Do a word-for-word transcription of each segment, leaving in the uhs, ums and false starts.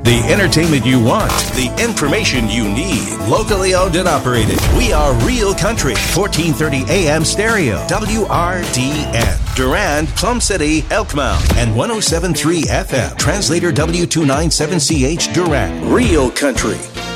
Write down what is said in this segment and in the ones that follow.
The entertainment you want, the information you need, locally owned and operated. We are Real Country, fourteen thirty A M stereo, W R D N. Durand, Plum City, Elkmount, and one oh seven point three F M. Translator W two ninety-seven C H Durand. Real Country.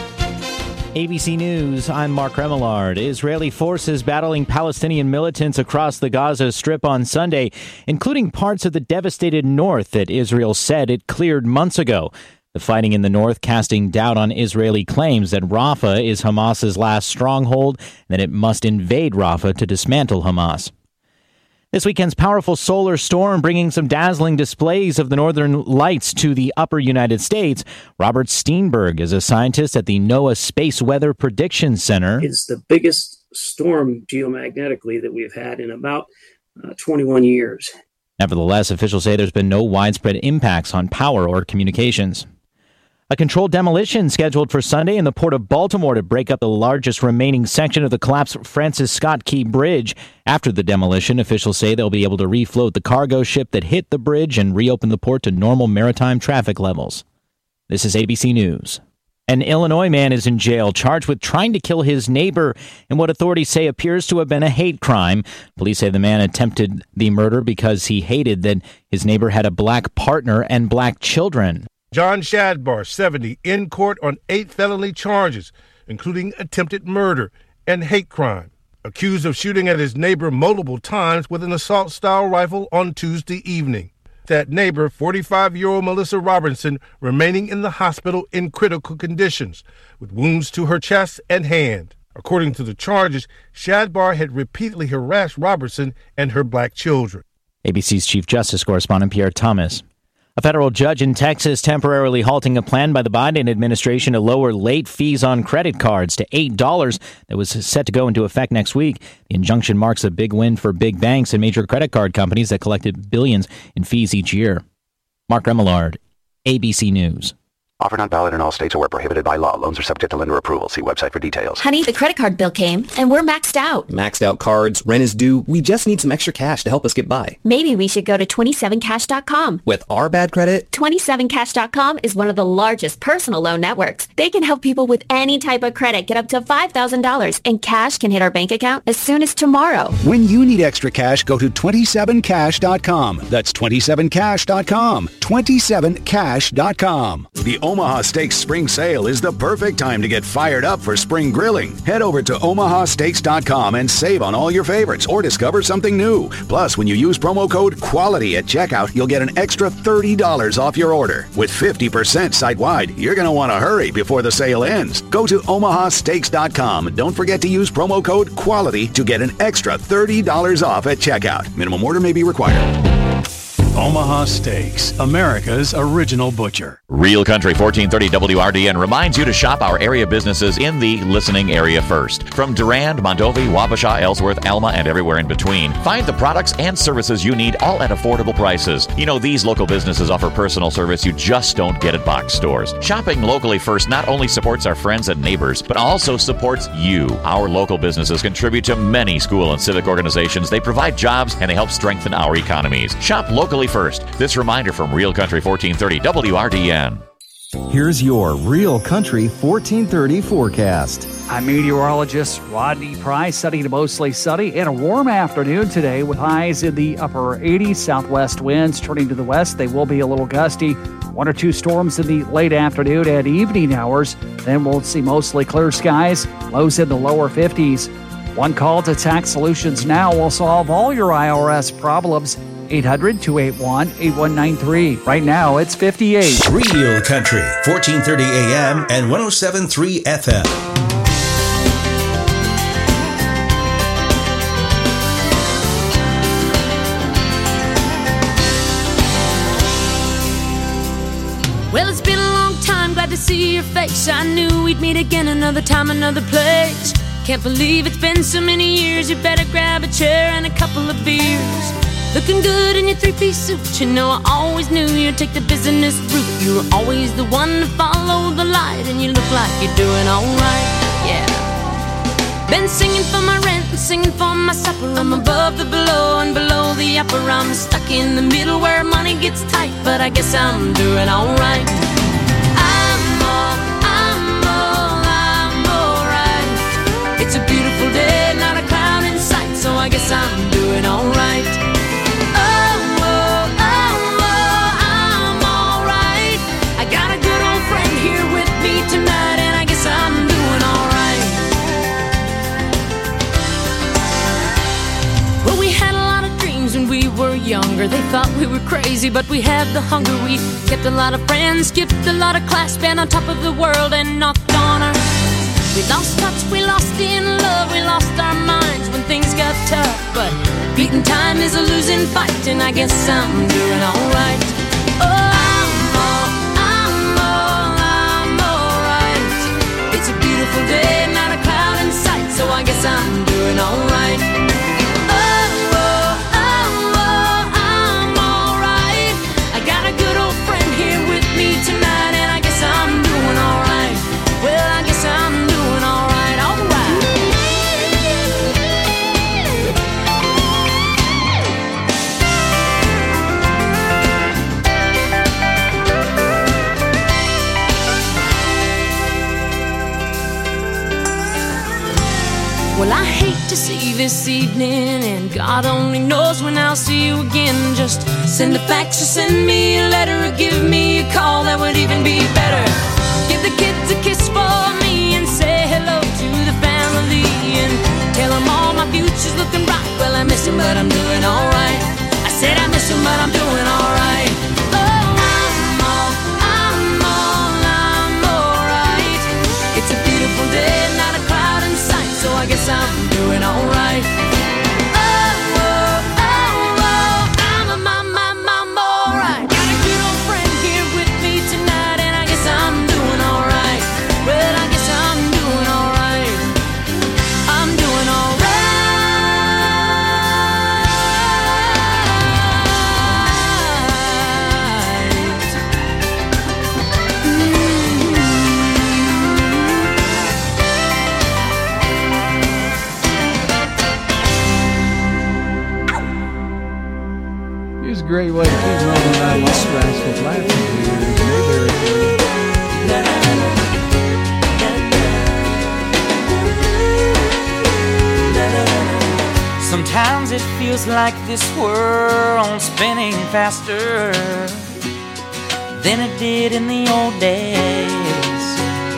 A B C News, I'm Mark Remillard. Israeli forces battling Palestinian militants across the Gaza Strip on Sunday, including parts of the devastated north that Israel said it cleared months ago. The fighting in the north casting doubt on Israeli claims that Rafah is Hamas's last stronghold and that it must invade Rafah to dismantle Hamas. This weekend's powerful solar storm bringing some dazzling displays of the northern lights to the upper United States. Robert Steenberg is a scientist at the NOAA Space Weather Prediction Center. It's the biggest storm geomagnetically that we've had in about uh, twenty-one years. Nevertheless, officials say there's been no widespread impacts on power or communications. A controlled demolition scheduled for Sunday in the port of Baltimore to break up the largest remaining section of the collapsed Francis Scott Key Bridge. After the demolition, officials say they'll be able to refloat the cargo ship that hit the bridge and reopen the port to normal maritime traffic levels. This is A B C News. An Illinois man is in jail charged with trying to kill his neighbor in what authorities say appears to have been a hate crime. Police say the man attempted the murder because he hated that his neighbor had a black partner and black children. John Shadbar, seventy, in court on eight felony charges, including attempted murder and hate crime, accused of shooting at his neighbor multiple times with an assault-style rifle on Tuesday evening. That neighbor, forty-five-year-old Melissa Robinson, remaining in the hospital in critical conditions, with wounds to her chest and hand. According to the charges, Shadbar had repeatedly harassed Robertson and her black children. A B C's Chief Justice correspondent Pierre Thomas. A federal judge in Texas temporarily halting a plan by the Biden administration to lower late fees on credit cards to eight dollars that was set to go into effect next week. The injunction marks a big win for big banks and major credit card companies that collected billions in fees each year. Mark Remillard, A B C News. Offer not valid in all states or where prohibited by law. Loans are subject to lender approval. See website for details. Honey, the credit card bill came, and we're maxed out. Maxed out cards, rent is due. We just need some extra cash to help us get by. Maybe we should go to twenty-seven cash dot com. With our bad credit? twenty-seven cash dot com is one of the largest personal loan networks. They can help people with any type of credit get up to five thousand dollars, and cash can hit our bank account as soon as tomorrow. When you need extra cash, go to twenty-seven cash dot com. That's twenty-seven cash dot com. twenty-seven cash dot com. The Omaha Steaks Spring Sale is the perfect time to get fired up for spring grilling. Head over to omaha steaks dot com and save on all your favorites or discover something new. Plus, when you use promo code QUALITY at checkout, you'll get an extra thirty dollars off your order. With fifty percent site-wide, you're going to want to hurry before the sale ends. Go to omaha steaks dot com and don't forget to use promo code QUALITY to get an extra thirty dollars off at checkout. Minimum order may be required. Omaha Steaks, America's original butcher. Real Country fourteen thirty W R D N reminds you to shop our area businesses in the listening area first. From Durand, Mondovi, Wabasha, Ellsworth, Alma, and everywhere in between, find the products and services you need, all at affordable prices. You know, these local businesses offer personal service you just don't get at box stores. Shopping locally first not only supports our friends and neighbors, but also supports you. Our local businesses contribute to many school and civic organizations. They provide jobs and they help strengthen our economies. Shop locally first. This reminder from Real Country fourteen thirty W R D N. Here's your Real Country fourteen thirty forecast. I'm meteorologist Rodney Price, sunny to mostly sunny and a warm afternoon today with highs in the upper eighties. Southwest winds turning to the west. They will be a little gusty. One or two storms in the late afternoon and evening hours. Then we'll see mostly clear skies. Lows in the lower fifties. One call to Tax Solutions Now will solve all your I R S problems. eight hundred, two eight one, eight one nine three. Right now, it's fifty-eight. Real Country, fourteen thirty A M and one oh seven point three F M. Well, it's been a long time, glad to see your face. I knew we'd meet again another time, another place. Can't believe it's been so many years. You better grab a chair and a couple of beers. Looking good in your three-piece suit. You know I always knew you'd take the business route. You were always the one to follow the light, and you look like you're doing alright, yeah. Been singing for my rent and singing for my supper. I'm above the below and below the upper. I'm stuck in the middle where money gets tight, but I guess I'm doing alright. I Sure, they thought we were crazy, but we had the hunger. We kept a lot of friends, skipped a lot of class, been on top of the world and knocked on our. We lost touch, we lost in love, we lost our minds when things got tough. But beating time is a losing fight, and I guess I'm doing alright. Oh, I'm all, I'm all, I'm alright. It's a beautiful day, not a cloud in sight, so I guess I'm doing alright. Oh, oh, oh, oh, I'm alright. I got a good old friend here with me tonight, and I guess I'm doing alright. Well, I guess I'm doing alright, alright. Well, I hate to see this evening, and God only knows when I'll see you again. Just send a fax or send me a letter, or give me a call, that would even be better. Give the kids a kiss for me and say hello to the family, and tell them all my future's looking bright. Well, I miss them, but I'm doing alright. I said I miss them, but I'm doing alright. Oh, I'm all, I'm all, I'm alright. It's a beautiful day, not a cloud in sight, so I guess I'm doing alright. Oh, oh, oh, oh, I'm a mom, mom, mom, alright. Got a good old friend here with me tonight, and I guess I'm doing alright. Well, I guess I'm doing alright. I'm doing alright. Here's a great way to keep an open eye while stressed with laughing. Sometimes it feels like this world's spinning faster than it did in the old days.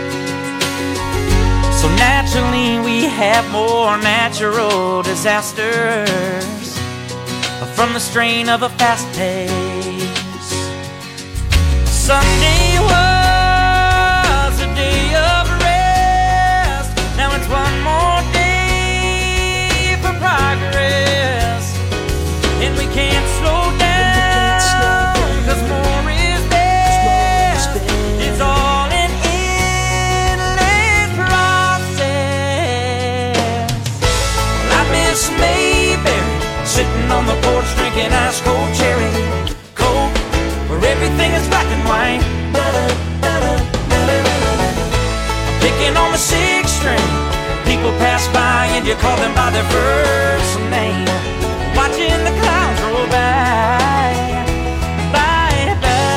So naturally we have more natural disasters from the strain of a fast pace. Sunday was a day of rest. Now it's one more day for progress, and we can't slow down, cause more is best. It's all an endless process. I miss Mayberry, sitting on the porch drinking ice cold cherry coke, where everything is black and white. Picking on the sixth string, people pass by and you call them by their first name. Watching the clouds roll by, by,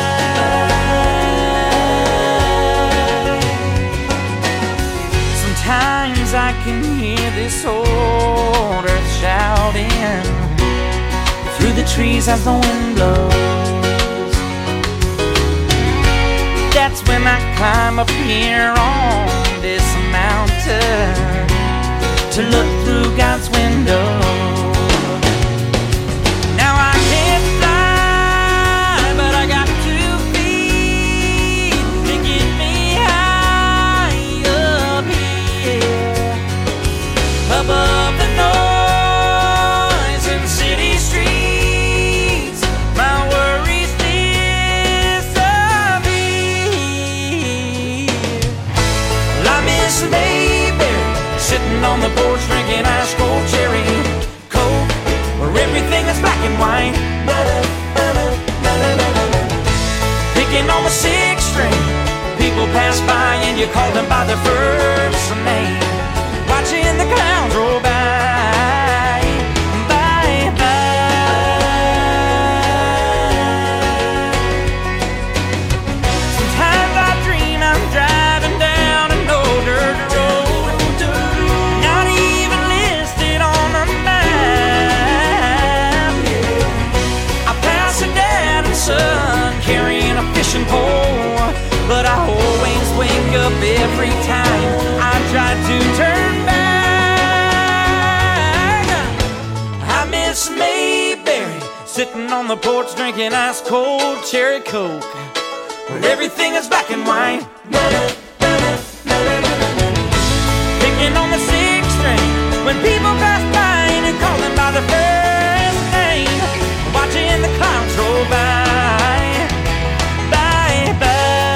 by. Sometimes I can hear this old earth shouting through the trees as the wind blows. That's when I climb up here on this mountain to look through God's window. Now I can't fly, but I got two feet to get me high up here, above the noise in city streets. My worries disappear. Well, I miss Mayberry, sitting on the porch drinking ice cold cherry coke, where everything is black and white. Picking on the sixth string, people pass by and you call them by their first name. Watching the clouds roll by, by, by. Sometimes I dream I'm driving down an old dirt road, not even listed on the map. I pass a dad and son carrying a fishing pole, but I always wake up every time I try to turn back. I miss Mayberry, sitting on the porch drinking ice cold cherry Coke, when everything is black and white. Picking on the sixth string when people pass by and call them by their first name, watching the clouds roll by, by, by.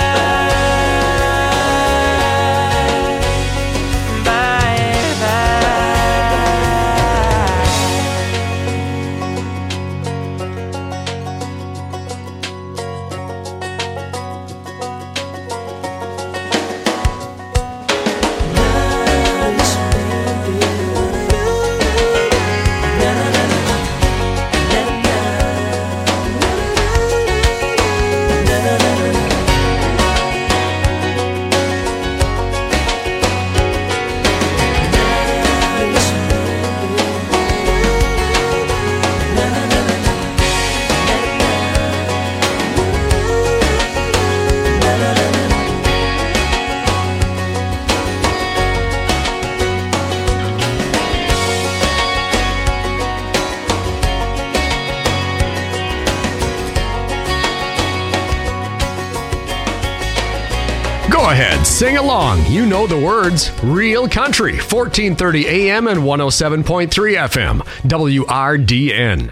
Go ahead, sing along. You know the words. Real Country, fourteen thirty A M and one oh seven point three F M, W R D N.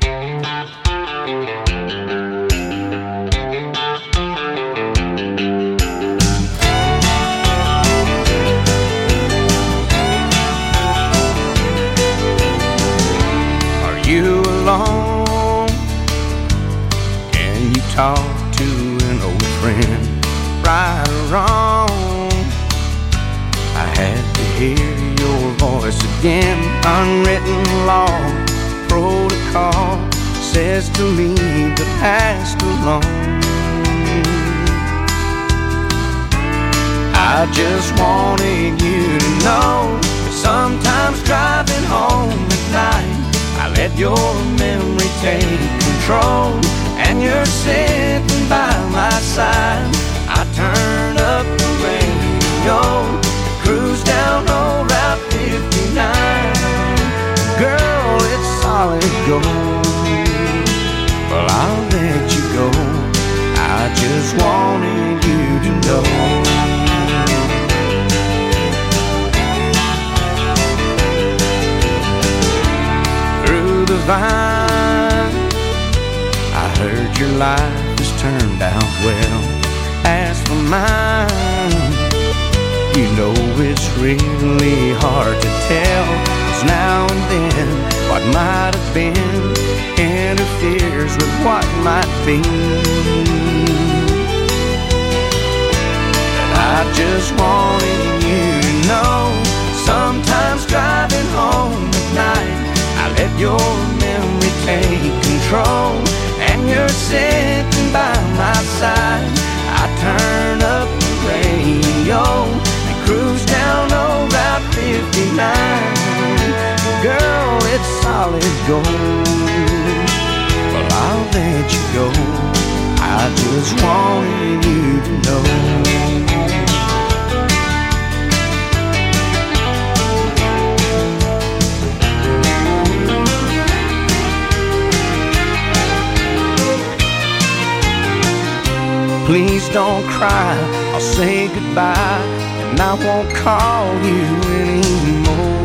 Are you alone? Can you talk to an old friend? Right or wrong, I had to hear your voice again. Unwritten law, protocol says to leave the past alone. I just wanted you to know, sometimes driving home at night, I let your memory take control, and you're sitting by my side. I turn up the radio, cruise down old Route fifty-nine. Girl, it's solid gold. Well, I'll let you go. I just wanted you to know. Through the vine, I heard your life has turned out well. As for mine, you know it's really hard to tell, 'cause now and then what might have been interferes with what might be. But I just wanted you to know, sometimes driving home at night, I let your memory take control, and you're sitting by my side. I turn up the radio and cruise down old Route fifty-nine. Girl, it's solid gold. Well, I'll let you go. I just wanted you to know. Please don't cry, I'll say goodbye, and I won't call you anymore.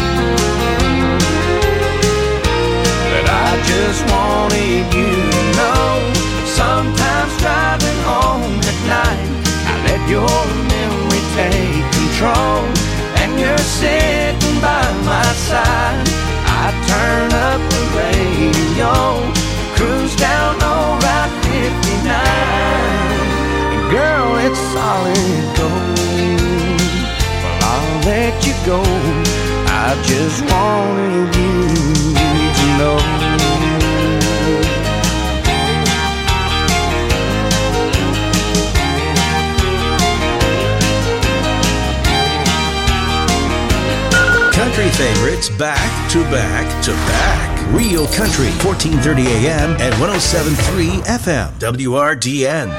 But I just wanted you to know, sometimes driving home at night, I let your memory take control, and you're sitting by my side. I turn up the radio, cruise down old Route fifty-nine. Girl, it's solid gold. Well, I'll let you go. I just wanted you to know. Country favorites back to back to back. Real Country, fourteen thirty A M and one oh seven point three F M, W R D N.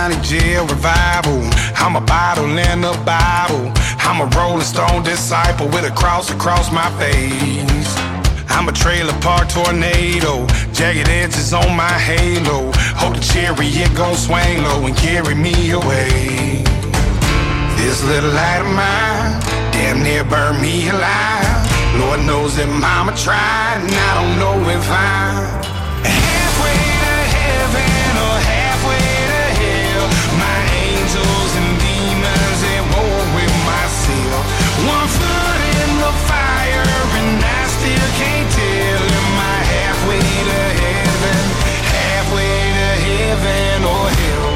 county jail revival. I'm a bottle and a Bible. I'm a Rolling Stone disciple with a cross across my face. I'm a trailer park tornado, jagged edges on my halo. Hope the chariot gon' swing low and carry me away. This little light of mine damn near burned me alive. Lord knows that mama tried, and I don't know if I'm halfway to heaven or halfway to hell. My angels and demons at war with myself. One foot in the fire and I still can't tell. Am I halfway to heaven, halfway to heaven or hell?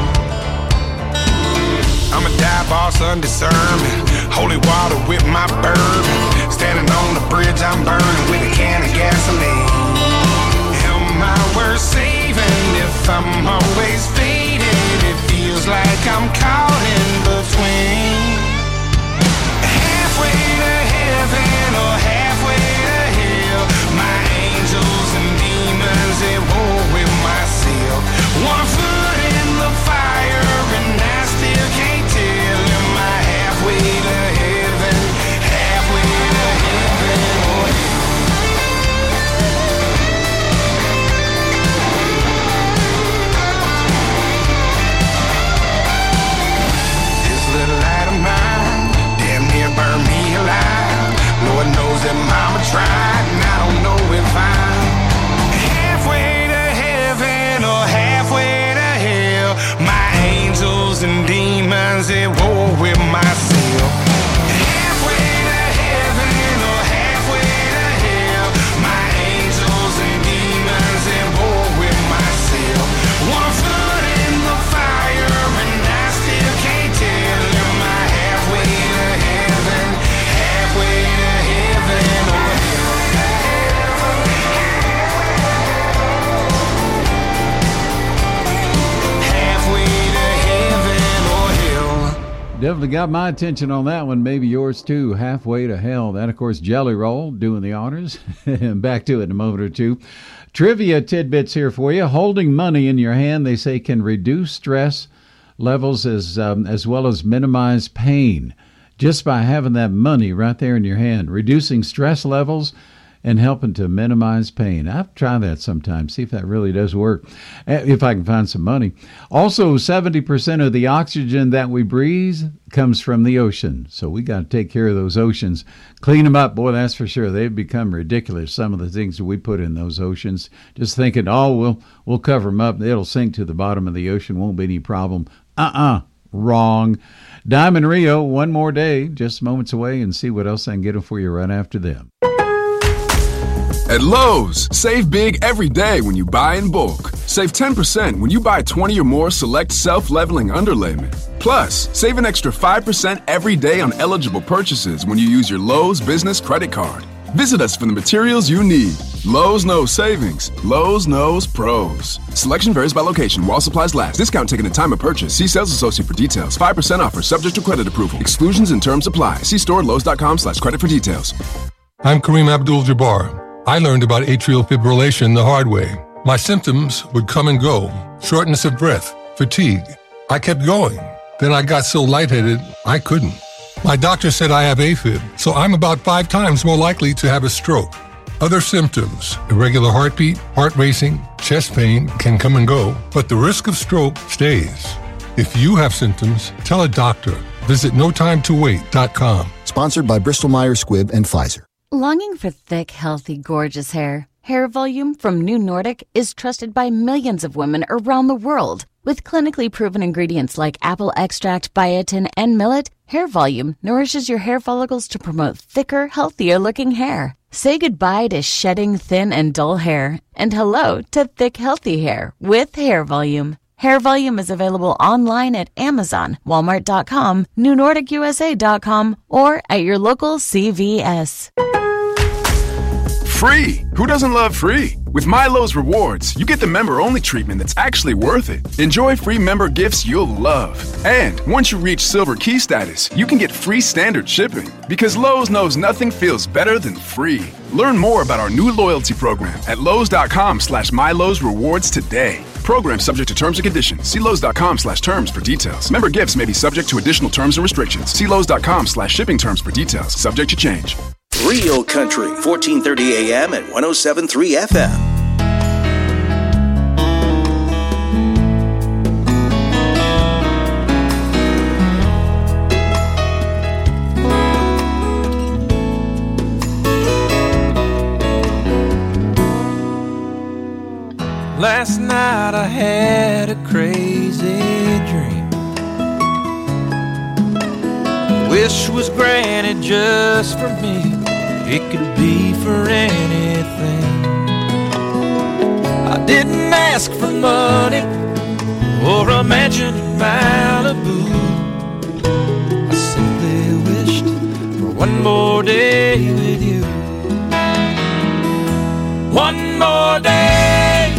I'm a dive boss undiscernment, holy water with my bourbon. Standing on the bridge I'm burning with a can of gasoline. Am I worth saving if I'm always faded? It feels like I'm caught in between. Halfway to heaven or halfway to hell. My angels and demons at war with myself. One foot in the fire and I still can't tell. Am I halfway to heaven, halfway to heaven or hell? This little light of mine damn near burned me alive. Lord knows that mama tried, and I don't know if I'm halfway to heaven or halfway to hell. My angels and demons at war with myself. Halfway to heaven or halfway to hell. My angels and demons at war with myself. One foot in the fire and I still can't tell. Am I halfway to heaven, halfway to heaven or halfway to heaven or hell? Definitely got my attention on that one. Maybe yours too. Halfway to hell. That, of course, Jelly Roll doing the honors. And back to it in a moment or two. Trivia tidbits here for you. Holding money in your hand, they say, can reduce stress levels as um, as well as minimize pain. Just by having that money right there in your hand, reducing stress levels and helping to minimize pain. I have to try that sometime, see if that really does work, if I can find some money. Also, seventy percent of the oxygen that we breathe comes from the ocean. So we got to take care of those oceans. Clean them up, boy, that's for sure. They've become ridiculous, some of the things that we put in those oceans. Just thinking, oh, we'll, we'll cover them up. It'll sink to the bottom of the ocean. Won't be any problem. Uh-uh. Wrong. Diamond Rio, one more day, just moments away, and see what else I can get them for you right after them. At Lowe's, save big every day when you buy in bulk. Save ten percent when you buy twenty or more select self-leveling underlayment. Plus, save an extra five percent every day on eligible purchases when you use your Lowe's Business Credit Card. Visit us for the materials you need. Lowe's knows savings. Lowe's knows pros. Selection varies by location while supplies last. Discount taken at time of purchase. See sales associate for details. five percent offer subject to credit approval. Exclusions and terms apply. See store Lowe's.com slash credit for details. I'm Kareem Abdul-Jabbar. I learned about atrial fibrillation the hard way. My symptoms would come and go. Shortness of breath, fatigue. I kept going. Then I got so lightheaded, I couldn't. My doctor said I have AFib, so I'm about five times more likely to have a stroke. Other symptoms, irregular heartbeat, heart racing, chest pain can come and go, but the risk of stroke stays. If you have symptoms, tell a doctor. Visit no time to wait dot com. Sponsored by Bristol Myers Squibb and Pfizer. Longing for thick, healthy, gorgeous hair? Hair Volume from New Nordic is trusted by millions of women around the world. With clinically proven ingredients like apple extract, biotin, and millet, Hair Volume nourishes your hair follicles to promote thicker, healthier-looking hair. Say goodbye to shedding thin and dull hair, and hello to thick, healthy hair with Hair Volume. Hair Volume is available online at Amazon, Walmart dot com, New Nordic U S A dot com, or at your local C V S. Free! Who doesn't love free? With My Lowe's Rewards, you get the member-only treatment that's actually worth it. Enjoy free member gifts you'll love. And once you reach Silver Key status, you can get free standard shipping. Because Lowe's knows nothing feels better than free. Learn more about our new loyalty program at Lowe's.com slash My Lowe's Rewards today. Program subject to terms and conditions. See Lowe's.com slash terms for details. Member gifts may be subject to additional terms and restrictions. See Lowe's.com slash shipping terms for details. Subject to change. Real Country, fourteen thirty A M and one oh seven point three F M. Last night I had a crazy dream. Wish was granted just for me. It could be for anything. I didn't ask for money or a mansion in Malibu. I simply wished for one more day with you. One more day,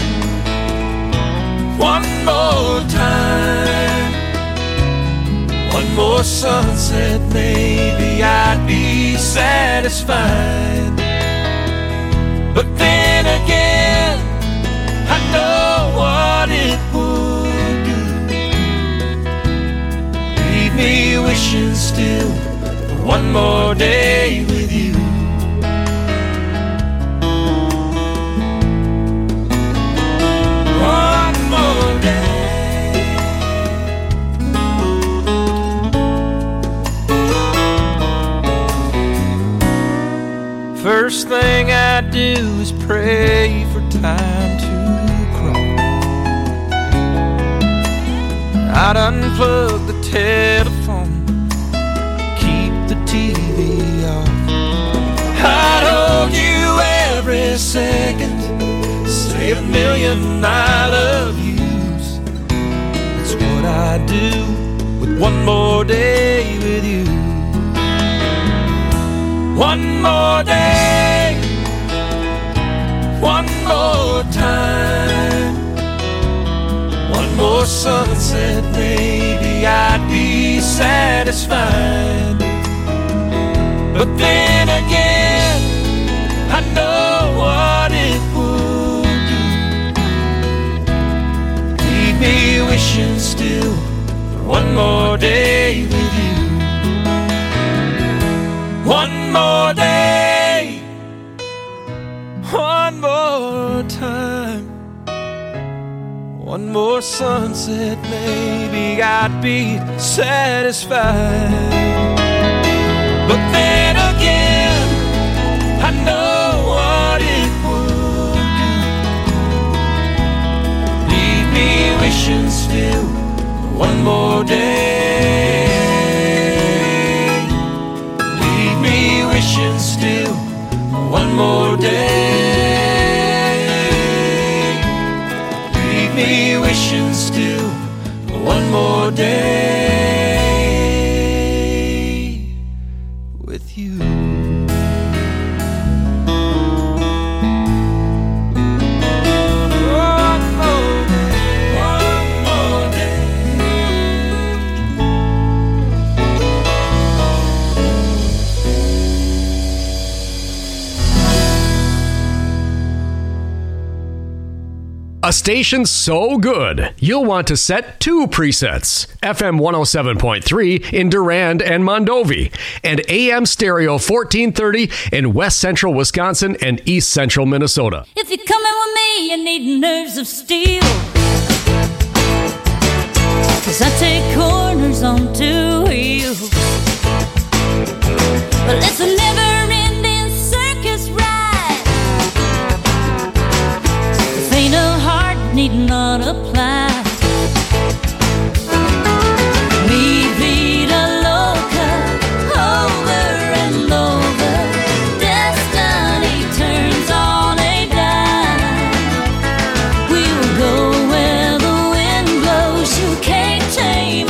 one more time, one more sunset, maybe I'd be satisfied. But then again, I know what it would do. Leave me wishing still for one more day with you. First thing I do is pray for time to crawl. I'd unplug the telephone, keep the T V off. I'd hold you every second, say a million I love yous. That's what I do with one more day with you. One more day, one more time, one more sunset, maybe I'd be satisfied. But then again, I know what it would do. Leave me wishing still for one more day with you. One more day, one more time, one more sunset, maybe I'd be satisfied. But then again, I know what it would do. Leave me wishing still for one more day. Wishing still one more day. Leave me wishing still one more day with you. One more day, one more day. A station so good, you'll want to set two presets. F M one oh seven point three in Durand and Mondovi, and A M stereo fourteen thirty in West Central Wisconsin and East Central Minnesota. If you're coming with me, you need nerves of steel. 'Cause I take corners on two wheels. But it's a never-ending circus ride. This ain't a heart need not apply. Mi vida loca, over and over. Destiny turns on a dime. We will go where the wind blows. You can't tame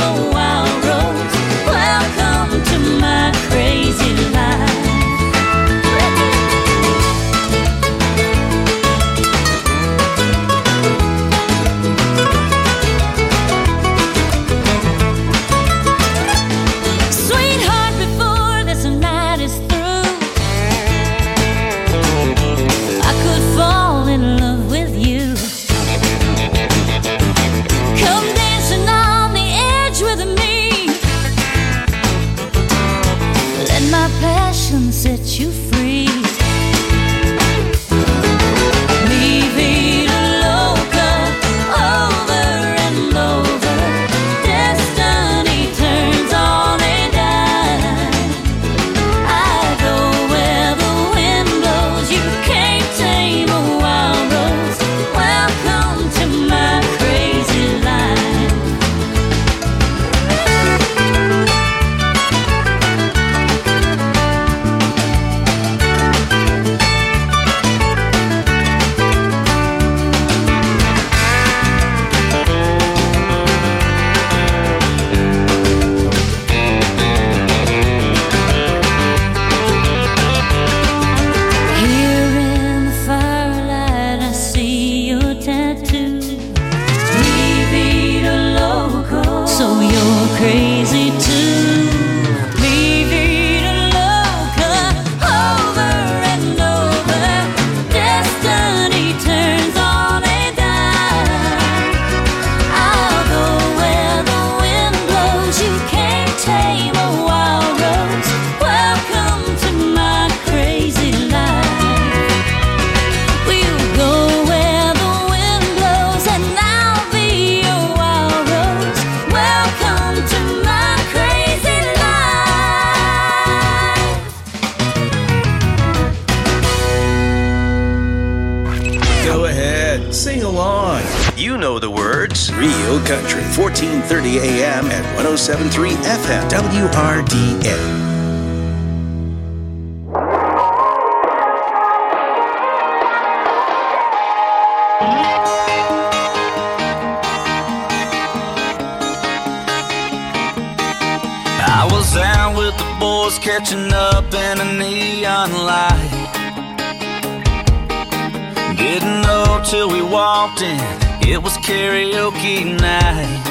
Real Country, fourteen thirty A M and one oh seven point three F M, W R D N. I was out with the boys catching up in a neon light. Didn't know till we walked in, it was karaoke night.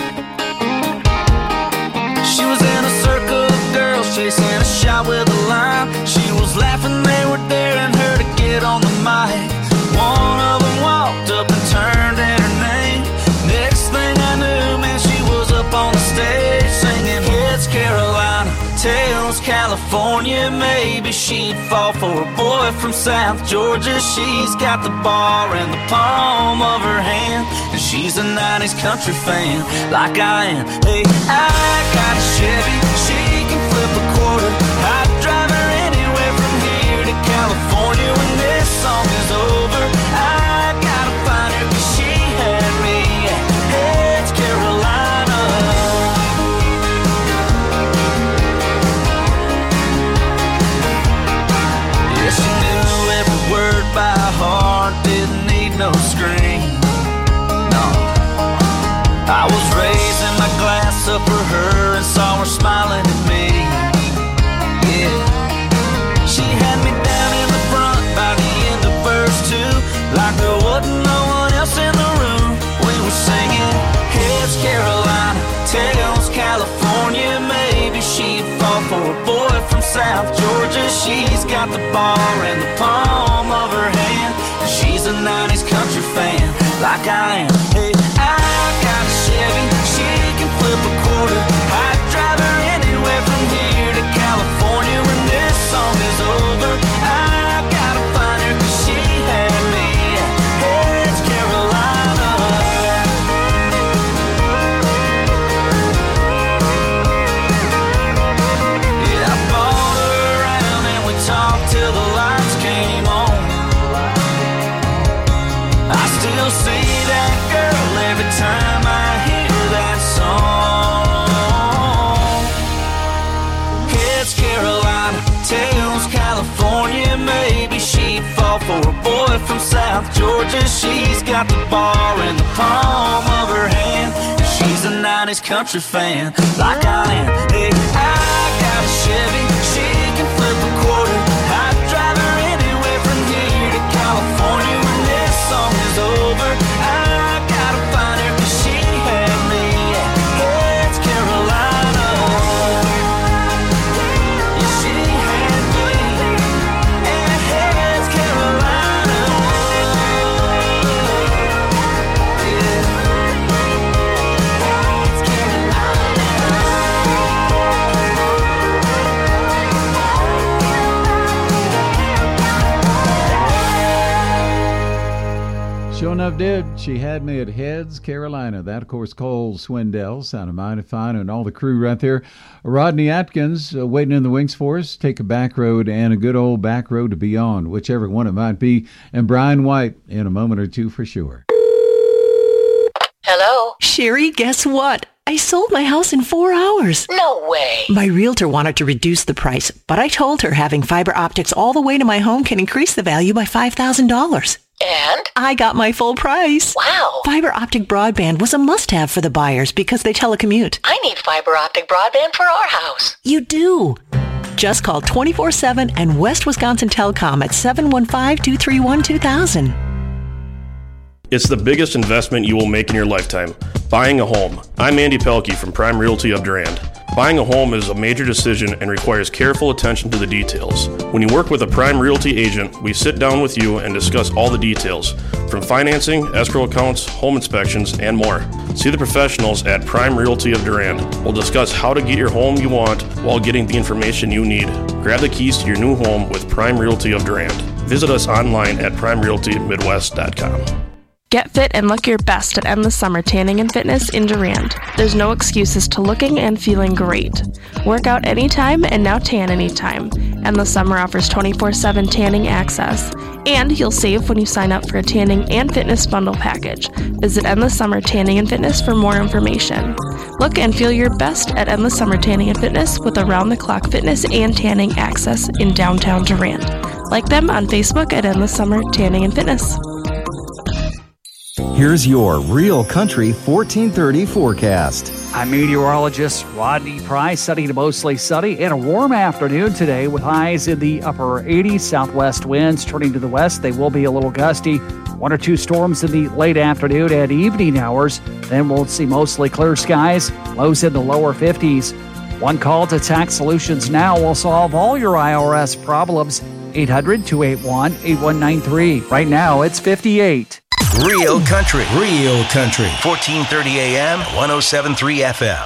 She was in a circle of girls chasing a shot with a lime. She was laughing, they were daring her to get on the mic. One of them walked up and turned in her name. Next thing I knew, man, she was up on the stage singing Heads Carolina, Tails California. Maybe she'd fall for a boy from South Georgia. She's got the bar in the palm of her hand, and she's a nineties country fan like I am. Hey, I got a Chevy, she can flip a quarter. I'd drive her anywhere from here to California. When this song is over, I gotta find her, 'cause she had me at Heads Carolina. Yeah, she knew every word by heart, didn't need no screen. No, I was raising my glass up for her and saw her smiling at me. Yeah, she had me down in the front by the end of verse two, like there wasn't no one else in the room. We were singing Heads Carolina, Tails California. Maybe she'd fall for a boy from South Georgia. She's got the bar in the palm of her hand, and she's a nineties country fan like I am. Hey, I got a Chevy, she can flip a quarter. I'd drive her anywhere from here to California. When this song is over, I gotta find her, 'cause she had me at Heads Carolina. Yeah, I bought her around and we talked till the lights came on. I still see that girl every time I hear that song. Heads Carolina, Tails California. Maybe she'd fall for a boy from South Georgia. She's got the bar in the palm of her hand, and she's a nineties country fan like I am. Hey, I got a Chevy, she can flip a quarter. I'd drive her anywhere from here to California. When this song is over, I gotta find her, 'cause she had me at Heads Carolina. Yeah, she had me at Heads Carolina. Yeah. Heads Sure enough did. She had me at Heads Carolina. That, of course, Cole Swindell. Sounded mighty fine, and all the crew right there. Rodney Atkins uh, waiting in the wings for us. Take a back road and a good old back road to beyond, whichever one it might be. And Brian White in a moment or two for sure. Hello? Sherry, guess what? I sold my house in four hours. No way. My realtor wanted to reduce the price, but I told her having fiber optics all the way to my home can increase the value by five thousand dollars. And? I got my full price. Wow. Fiber optic broadband was a must-have for the buyers because they telecommute. I need fiber optic broadband for our house. You do. Just call twenty-four seven and West Wisconsin Telecom at seven one five, two three one, two thousand. It's the biggest investment you will make in your lifetime, buying a home. I'm Andy Pelkey from Prime Realty of Durand. Buying a home is a major decision and requires careful attention to the details. When you work with a Prime Realty agent, we sit down with you and discuss all the details, from financing, escrow accounts, home inspections, and more. See the professionals at Prime Realty of Durand. We'll discuss how to get your home you want while getting the information you need. Grab the keys to your new home with Prime Realty of Durand. Visit us online at prime realty midwest dot com. Get fit and look your best at Endless Summer Tanning and Fitness in Durand. There's no excuses to looking and feeling great. Work out anytime and now tan anytime. Endless Summer offers twenty-four seven tanning access. And you'll save when you sign up for a tanning and fitness bundle package. Visit Endless Summer Tanning and Fitness for more information. Look and feel your best at Endless Summer Tanning and Fitness with around-the-clock fitness and tanning access in downtown Durand. Like them on Facebook at Endless Summer Tanning and Fitness. Here's your Real Country fourteen thirty forecast. I'm meteorologist Rodney Price, sunny to mostly sunny and a warm afternoon today with highs in the upper eighties. Southwest winds turning to the west. They will be a little gusty. One or two storms in the late afternoon and evening hours. Then we'll see mostly clear skies. Lows in the lower fifties. One call to Tax Solutions Now will solve all your I R S problems. eight hundred, two eight one, eight one nine three. Right now it's fifty-eight. Real Country, Real Country, fourteen thirty A M, one oh seven point three F M.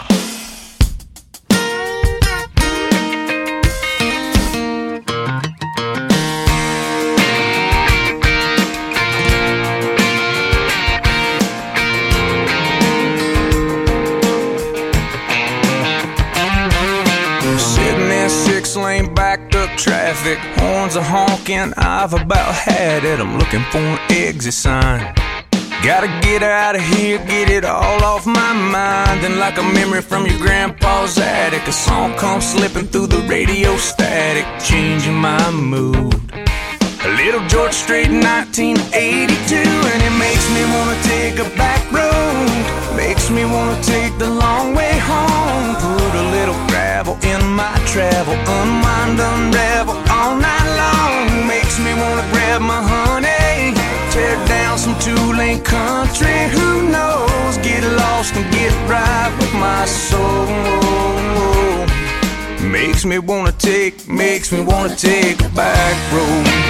Sitting in six-lane backed up traffic, horns are honking, I've about had it. I'm looking for an exit sign. Gotta get out of here, get it all off my mind. Then like a memory from your grandpa's attic, a song comes slipping through the radio static, changing my mood. A little George Strait nineteen eighty-two, and it makes me wanna take a back road. Makes me wanna take the long way home. Put a little gravel in my travel, unwind, unravel all night long. Makes me wanna grab my honey, tear down some two-lane country, who knows, get lost and get right with my soul. Makes me wanna take, makes me wanna take a back road.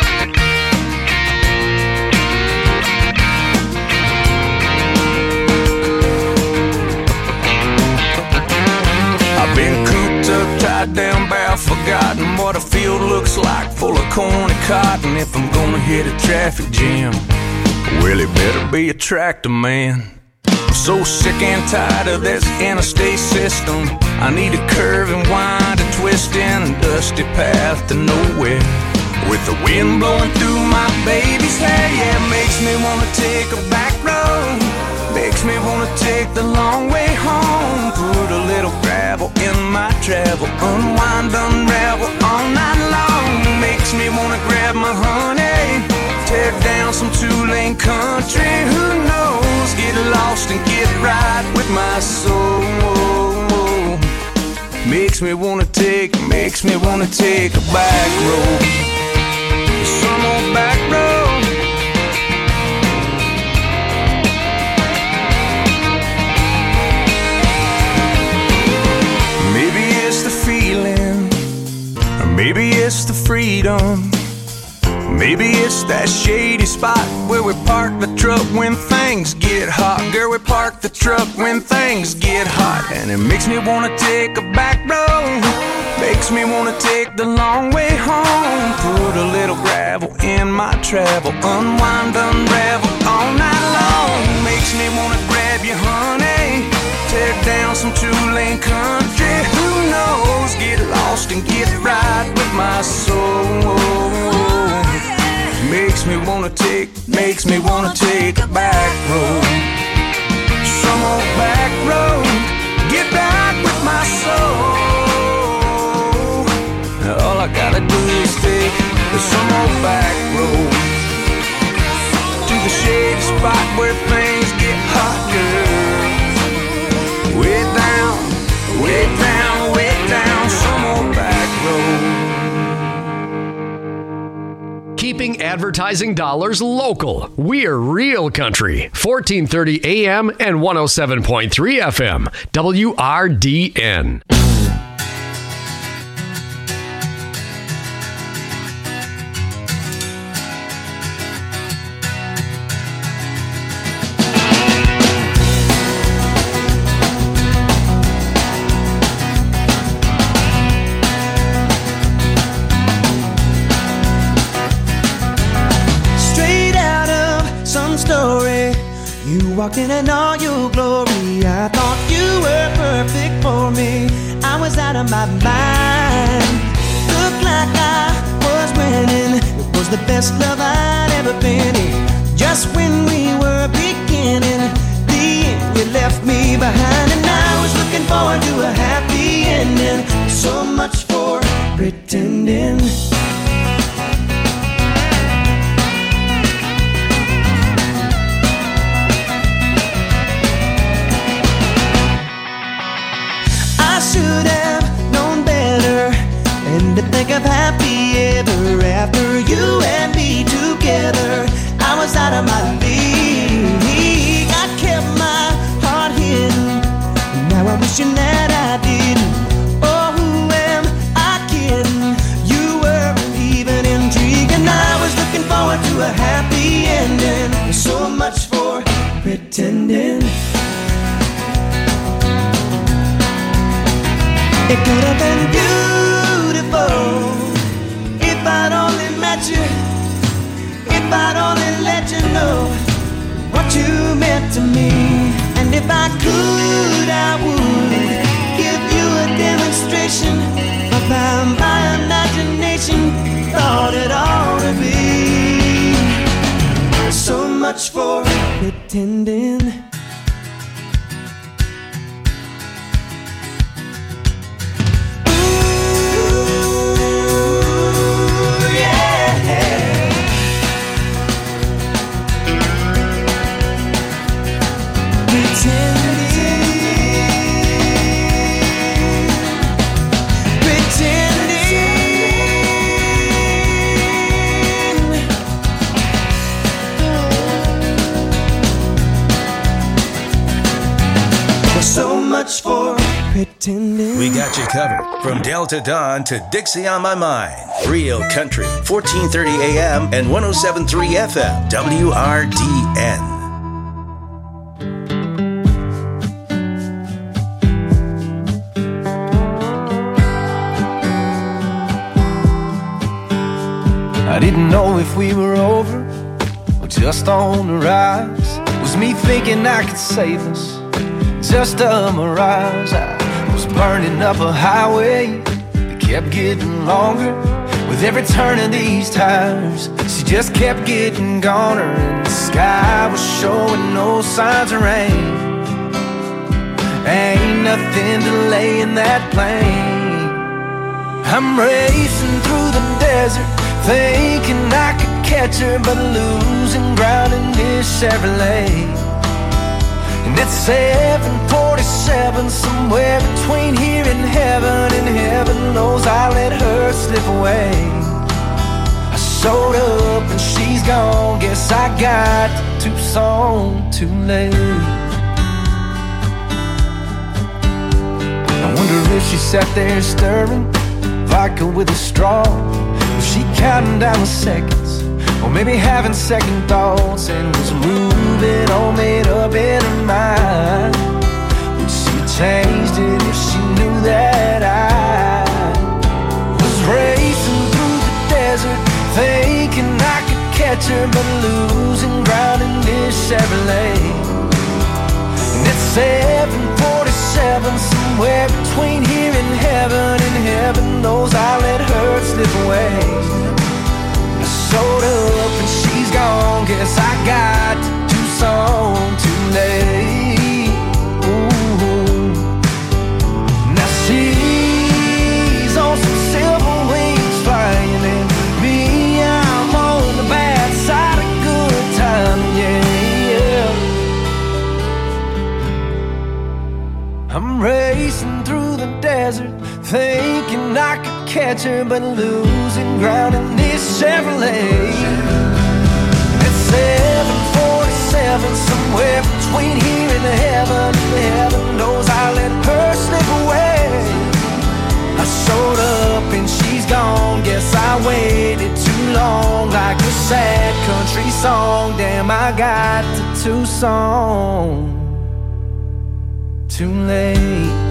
I've been cooped up, tied down, bow, forgotten what a field looks like, full of corn and cotton. If I'm gonna hit a traffic jam, well, it better be a tractor man. I'm so sick and tired of this interstate system. I need a curve and wind, a twist in a dusty path to nowhere, with the wind blowing through my baby's hair. Yeah, it makes me wanna take a back road. Makes me wanna take the long way home. Put a little gravel in my travel, unwind, unravel all night long. Makes me wanna grab my honey, tear down some two-lane country, who knows, get lost and get right with my soul. Makes me wanna take, makes me wanna take a back road, some old back road. Maybe it's the freedom. Maybe it's that shady spot where we park the truck when things get hot. Girl, we park the truck when things get hot. And it makes me wanna take a back road. Makes me wanna take the long way home. Put a little gravel in my travel, unwind, unravel all night long. Makes me wanna grab you, honey, tear down some two-lane country, who knows, get lost and get right with my soul. Makes me wanna take, makes me wanna take a back road, some old back road, get back with my soul. All I gotta do is take some old back road to the shady spot where things get hot, girl. Way down, way down, way down, some old back road. Keeping advertising dollars local. We're Real Country. fourteen thirty A M and one oh seven point three F M. W R D N. Walked in in all your glory. I thought you were perfect for me. I was out of my mind. Looked like like I was winning. It was the best love I'd ever been in. Just when we were beginning, the end you left me behind, and I was looking forward to a happy ending. So much for pretending. I should have known better, and to think of happy ever after, you and me together. I was out of my league. I kept my heart hidden. Now I'm wishing that I didn't. Oh, who am I kidding? You weren't even intrigued, and I was looking forward to a happy ending. So much for pretending. It could have been beautiful if I'd only met you, if I'd only let you know what you meant to me. And if I could, I would give you a demonstration of how my imagination thought it ought to be. So much for pretending. For pretending. We got you covered from Delta Dawn to Dixie on My Mind. Real Country, fourteen thirty A M and one oh seven point three F M, W R D N. I didn't know if we were over or just on the rise. Was me thinking I could save us? Just a mirage. I was burning up a highway that kept getting longer with every turn of these tires. She just kept getting goner, and the sky was showing no signs of rain. Ain't nothing delaying that plane. I'm racing through the desert, thinking I could catch her, but losing ground in this Chevrolet. And it's seven forty-seven, somewhere between here and heaven, and heaven knows I let her slip away. I showed up and she's gone, guess I got to Tucson too late. I wonder if she sat there stirring vodka with a straw. Was she counting down the seconds, or maybe having second thoughts, and was moving all made up in her mind? Would she have changed it if she knew that I was racing through the desert, thinking I could catch her, but losing ground in this Chevrolet? And it's seven forty-seven, somewhere between here and heaven, and heaven knows I let her slip away. Showed up and she's gone, guess I got to Tucson too late. Ooh. Now she's on some silver wings flying, and me, I'm on the bad side of good time, yeah, yeah. I'm racing through the desert, thinking I could catch her, but losing ground in this Chevrolet. It's seven forty-seven, somewhere between here and heaven, and heaven knows I let her slip away. I showed up and she's gone, guess I waited too long, like a sad country song. Damn, I got to Tucson too late.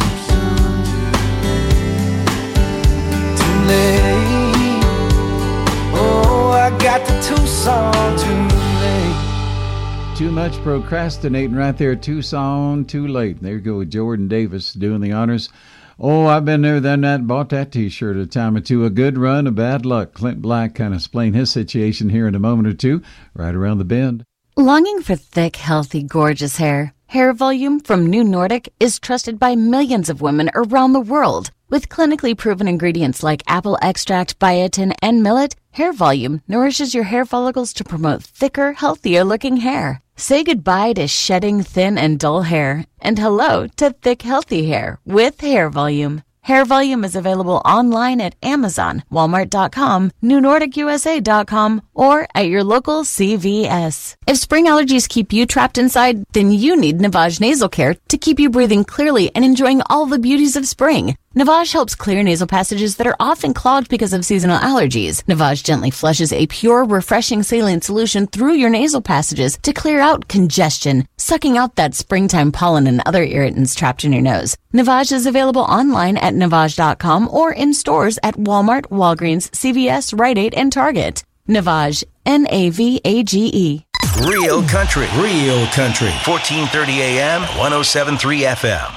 Oh, I got to Tucson too late. Too much procrastinating right there. Tucson too late. There you go with Jordan Davis doing the honors. Oh, I've been there, done that, bought that T-shirt a time or two. A good run, a bad luck. Clint Black kind of explain his situation here in a moment or two, right around the bend. Longing for thick, healthy, gorgeous hair? Hair Volume from New Nordic is trusted by millions of women around the world. With clinically proven ingredients like apple extract, biotin, and millet, Hair Volume nourishes your hair follicles to promote thicker, healthier-looking hair. Say goodbye to shedding thin and dull hair, and hello to thick, healthy hair with Hair Volume. Hair Volume is available online at Amazon, Walmart dot com, New Nordic U S A dot com, or at your local C V S. If spring allergies keep you trapped inside, then you need Navage Nasal Care to keep you breathing clearly and enjoying all the beauties of spring. Navage helps clear nasal passages that are often clogged because of seasonal allergies. Navage gently flushes a pure, refreshing saline solution through your nasal passages to clear out congestion, sucking out that springtime pollen and other irritants trapped in your nose. Navage is available online at Navage dot com or in stores at Walmart, Walgreens, C V S, Rite Aid, and Target. Navage, N A V A G E. Real country, real country. fourteen thirty A M, one oh seven point three F M.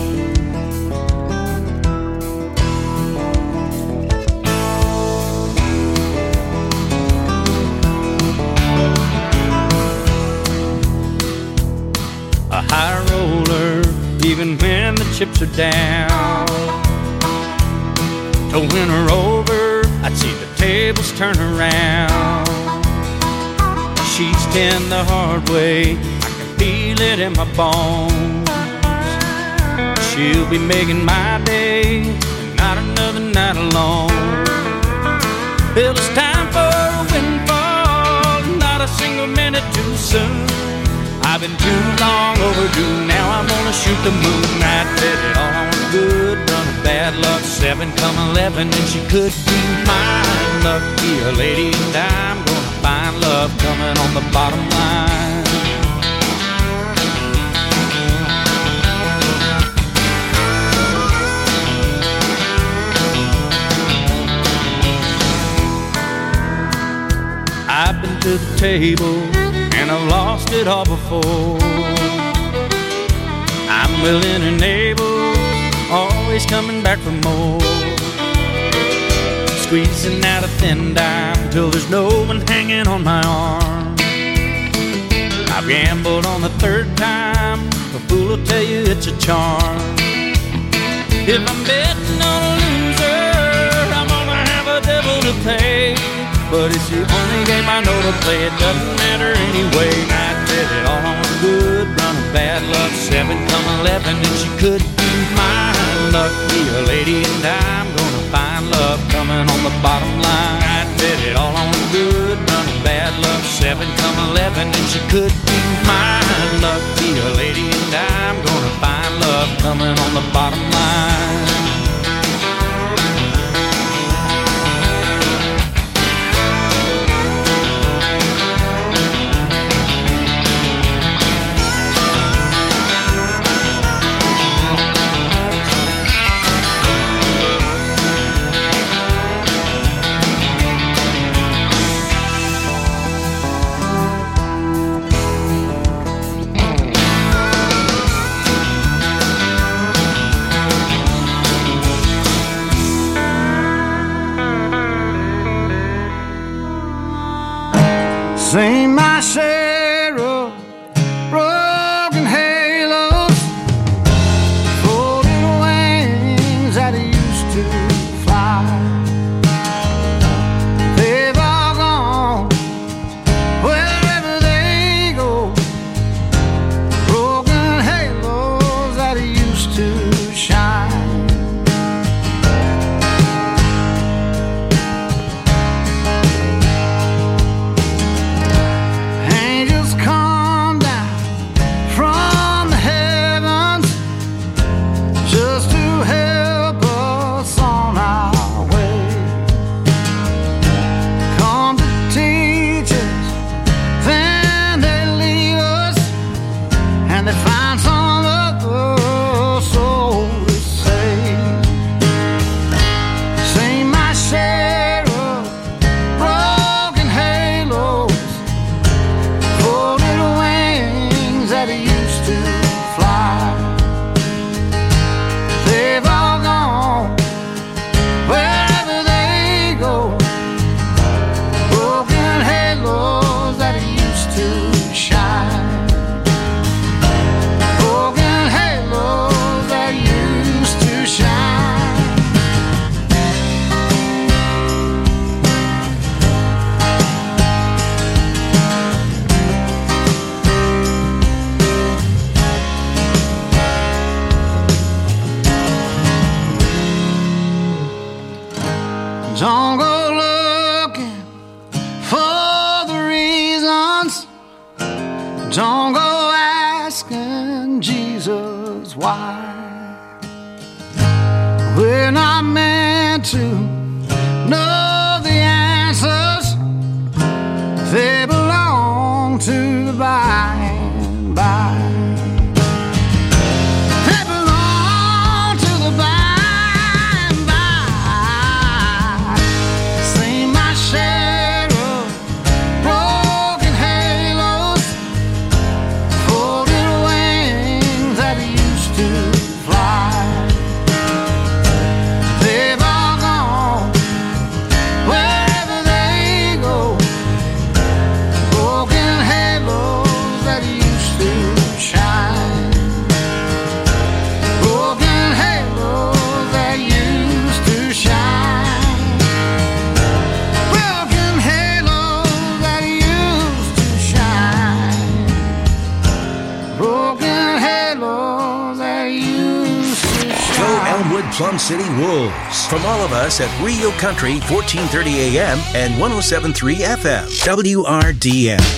A high roller, even when the chips are down. To win her over, I'd see the tables turn around. She's ten the hard way, I can feel it in my bones. She'll be making my day, not another night alone. Well, it's time for a windfall, not a single minute too soon. I've been too long overdue, now I'm gonna shoot the moon. I bet it all on a good run of bad luck. Seven come eleven and she could be mine. Lucky a lady and I'm gonna find love coming on the bottom line. I've been to the table and I've lost it all before. I'm willing and able, always coming back for more. Squeezing out a thin dime till there's no one hanging on my arm. I've gambled on the third time, a fool will tell you it's a charm. If I'm betting on a loser, I'm gonna have a devil to pay. But it's the only game I know to play, it doesn't matter anyway. I did it all on a good run of bad luck. Seven come eleven and she could be mine. Lucky a lady and I'm gonna find love coming on the bottom line. I did it all on a good run of bad luck. Seven come eleven and she could be mine. Lucky a lady and I'm gonna find love coming on the bottom line. Don't go looking for the reasons. Don't go asking Jesus why. We're not meant to know the answers. They belong to the by and by. They belong to the by and by. Seen my share of broken halos, folded wings that used to fly. They've all gone wherever they go. Broken halos that used to shine. Broken halos that used to shine. Broken halos that used to shine. Broken halos that used to shine. Go Elmwood Plum City Wolves. From all of us at Rio Country, fourteen thirty A M and one oh seven point three F M. W R D N.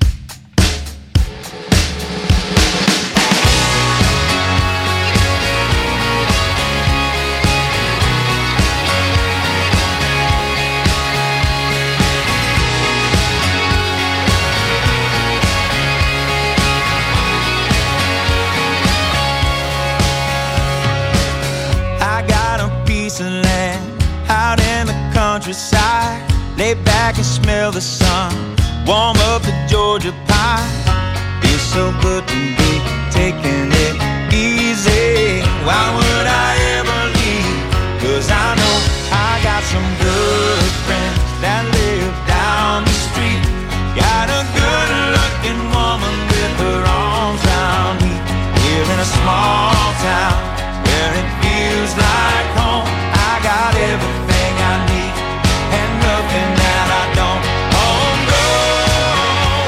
I got a piece of land out in the countryside. Lay back and smell the sun, warm up the Georgia pine. Feels so good to be taking it easy. Why would I ever leave? Cause I know I got some good friends that live down the street. Got a good looking woman with her arms around me. Here in a small town where it feels like home. I got everything I need and nothing that I don't. Homegrown,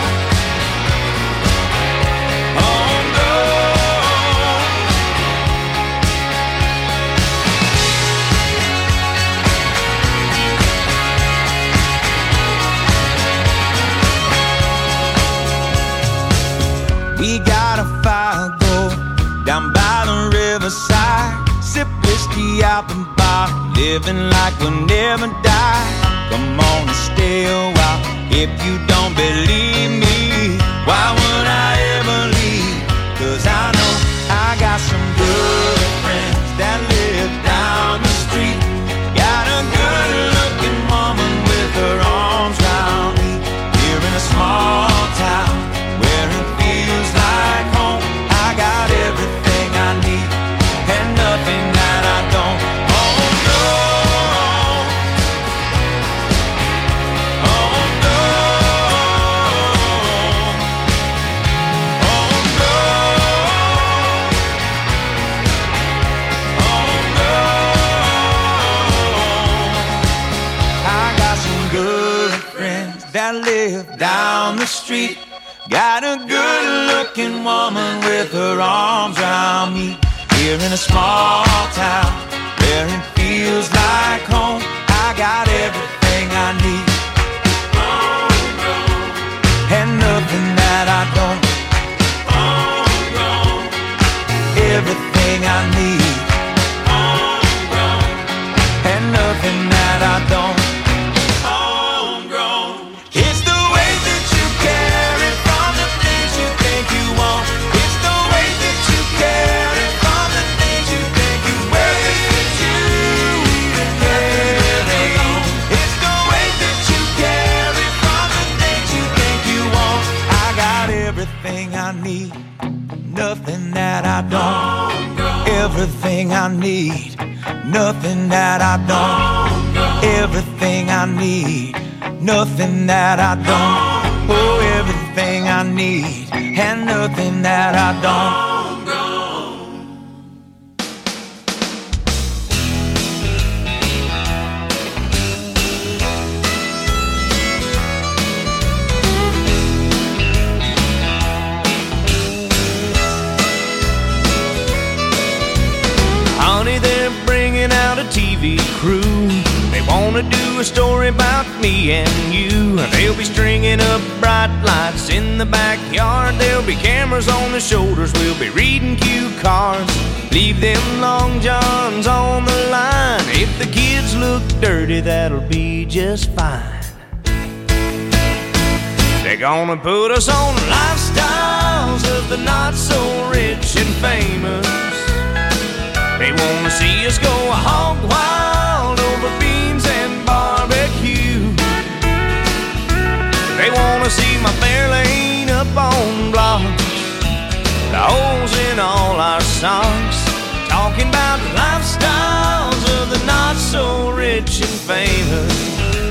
homegrown. We got a fire go down by the riverside. Sip whiskey out the bar, living like we'll never die. Come on and stay a while if you don't believe me. Why would I ever leave? Cause I know I got some good friends that live down the street. Got a good looking woman with her arms round me. Here in a small town where it feels like home. I got everything I need and nothing that I don't. Homegrown, homegrown, homegrown. I got some good friends that live down the street. Got a good looking woman with her arms around me. Here in a small town where it feels like home. I got everything I need and nothing that I don't. Everything I need and nothing that I don't. It's the way that you carry from the things you think you want. It's the way that you carry from the things you think you wear. It's you that carry on. It's the way that you carry from the things you think you want. I got everything I need, nothing that I don't. Everything I need, nothing that I don't. Everything I need, nothing that I don't. Oh, everything I need and nothing that I don't. Honey, they're bringing out a T V crew. They wanna do a story about me and you. They'll be stringing up bright lights in the backyard. There'll be cameras on the shoulders. We'll be reading cue cards. Leave them long johns on the line. If the kids look dirty, that'll be just fine. They're gonna put us on lifestyles of the not-so-rich and famous. They wanna see us go hog wild over beans and barbecue. They wanna see my Fairlane up on blocks, the holes in all our socks, talking about lifestyles of the not-so-rich and famous.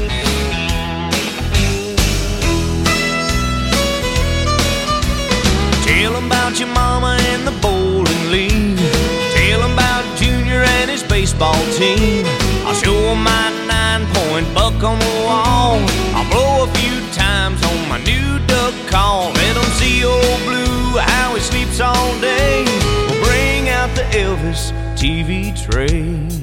Tell them about your mama and the bowling league. Tell them about Junior and his baseball team. I'll show them my nine-point buck on the wall. I'll blow a few times on my new duck call. Let them see old Blue, how he sleeps all day. We'll bring out the Elvis T V trays.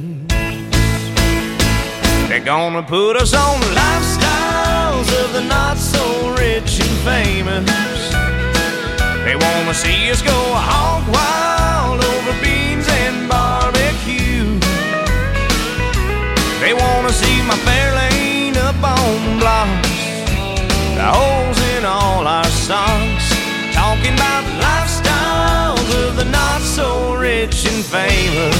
They're gonna put us on lifestyles of the not-so-rich and famous. They wanna see us go hog wild over beans and barbecue. They wanna see my Fairlane up on blocks, the holes in all our socks, talking about lifestyles of the not-so-rich and famous.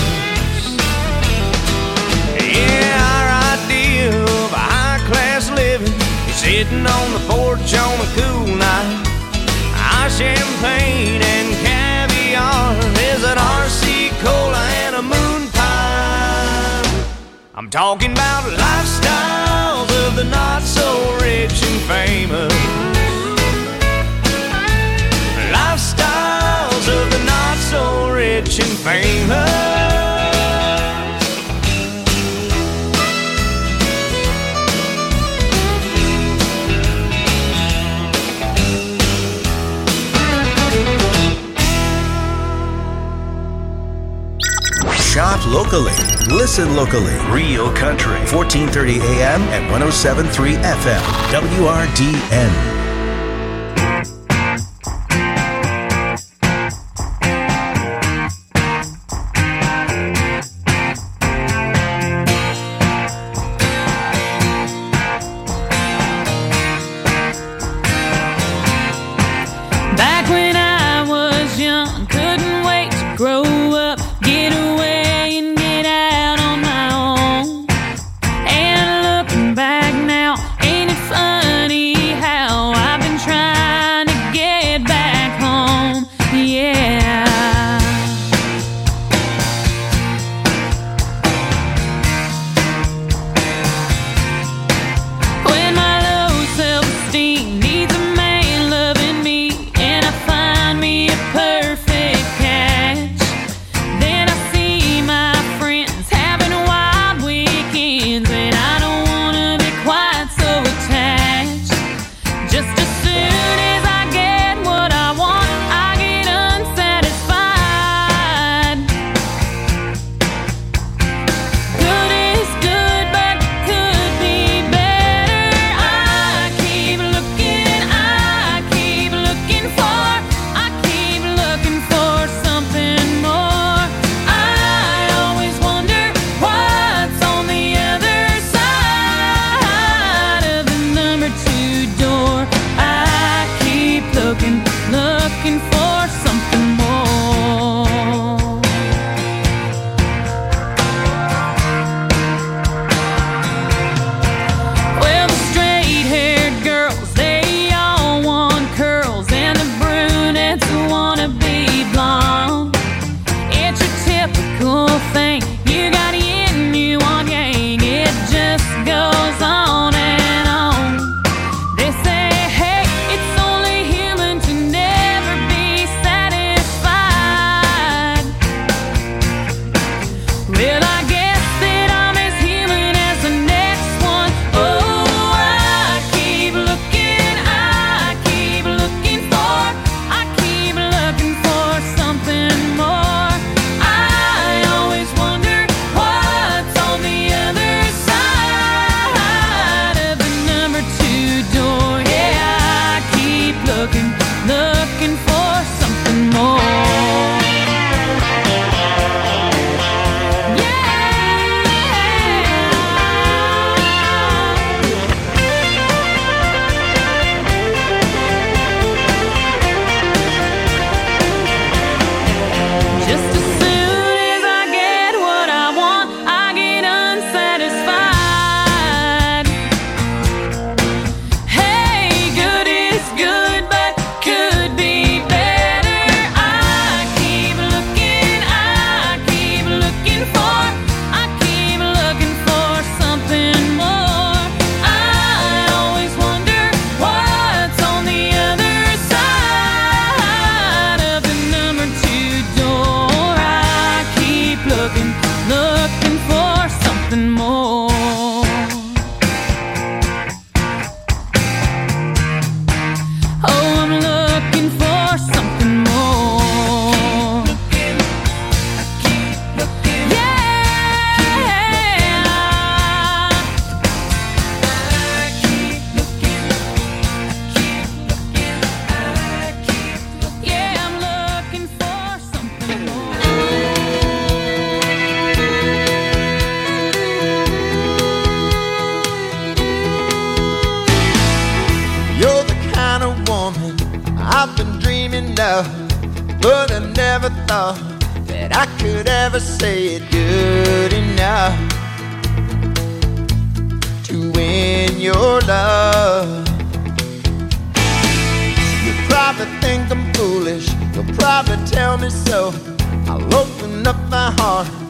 Yeah, our idea of a high-class living is sitting on the porch on a cool night. Our champagne and caviar is an R C Cola and a moon pie. I'm talking about lifestyles of the not-so-rich and famous. Lifestyles of the not-so-rich and famous. Shop locally. Listen locally. Real Country. fourteen thirty A M and one oh seven point three F M. W R D N. Back when I was young, couldn't wait to grow up, get away and get out on my own. And looking back now, ain't it funny how looking, looking for something more. Oh, I'm looking for something more. I keep looking. Yeah. I keep looking. I keep looking. I keep looking. Yeah, I'm looking for something more. You're the kind of woman I've been dreaming of, but I never thought that I could ever say it good enough to win your love. You probably think I'm foolish, you'll probably tell me so. I'll open up my heart